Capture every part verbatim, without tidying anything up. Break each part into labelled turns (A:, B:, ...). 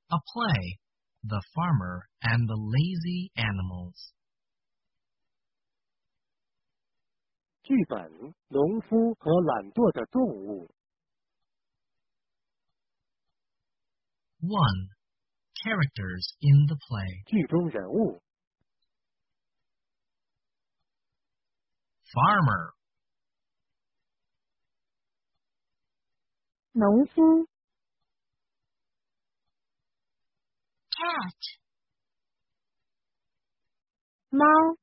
A: A play, The Farmer and the Lazy Animals.
B: 剧本：农夫和懒惰的动物。
A: one. Characters in the play.
B: 剧中人物：
A: Farmer,
C: 农夫
D: Cat.
C: 猫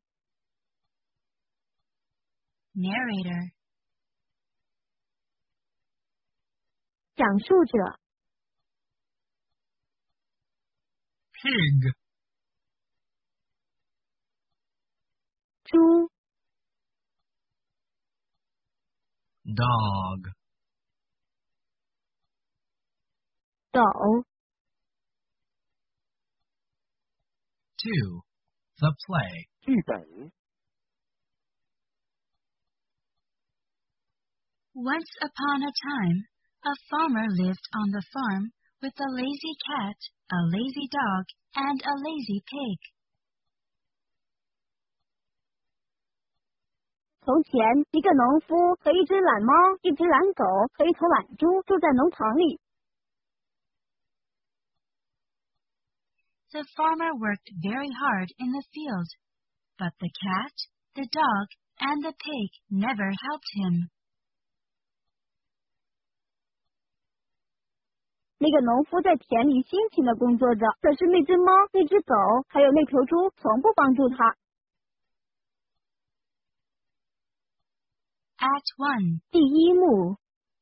D: Narrator.
C: 讲述者
A: Pig,
C: 猪
A: Dog,
C: 狗
A: two. The play.
B: 剧本：
D: Once upon a time, a farmer lived on the farm with a lazy cat, a lazy dog, and a lazy pig.
C: 从前，一个农夫和一只懒猫、一只懒狗和一头懒猪住在农场里。
D: The farmer worked very hard in the field, but the cat, the dog, and the pig never helped him.
C: 那个农夫在田里辛勤地工作着，可是那只猫、那只狗还有那头猪从不帮助他。
D: Act one.
C: 第一幕，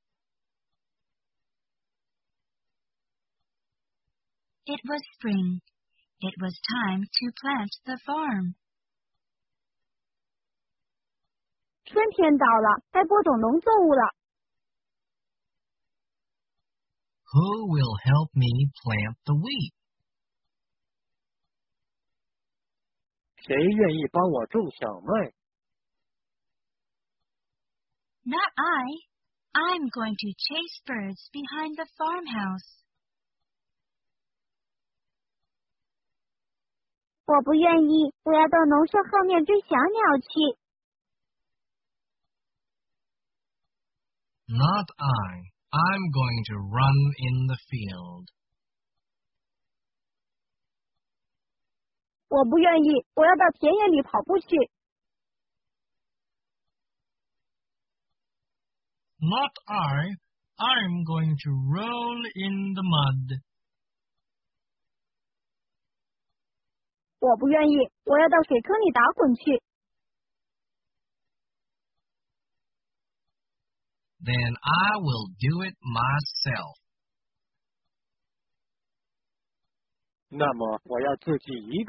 D: It was spring. It was time to plant the farm.
C: 春天到了，该播种农作物了。
A: Who will help me plant the wheat?
B: 谁愿意帮我种小麦？
D: Not I. I'm going to chase birds behind the farmhouse.
C: 我不愿意，我要到农舍后面追小鸟去。
A: Not I. I'm going to run in the field.
C: 我不愿意，我要到田野里跑步去。
A: Not I. I'm going to roll in the mud.
C: 我不愿意，我要到水坑里打滚去。
A: Then I will do it myself.
B: 那么我要自己一个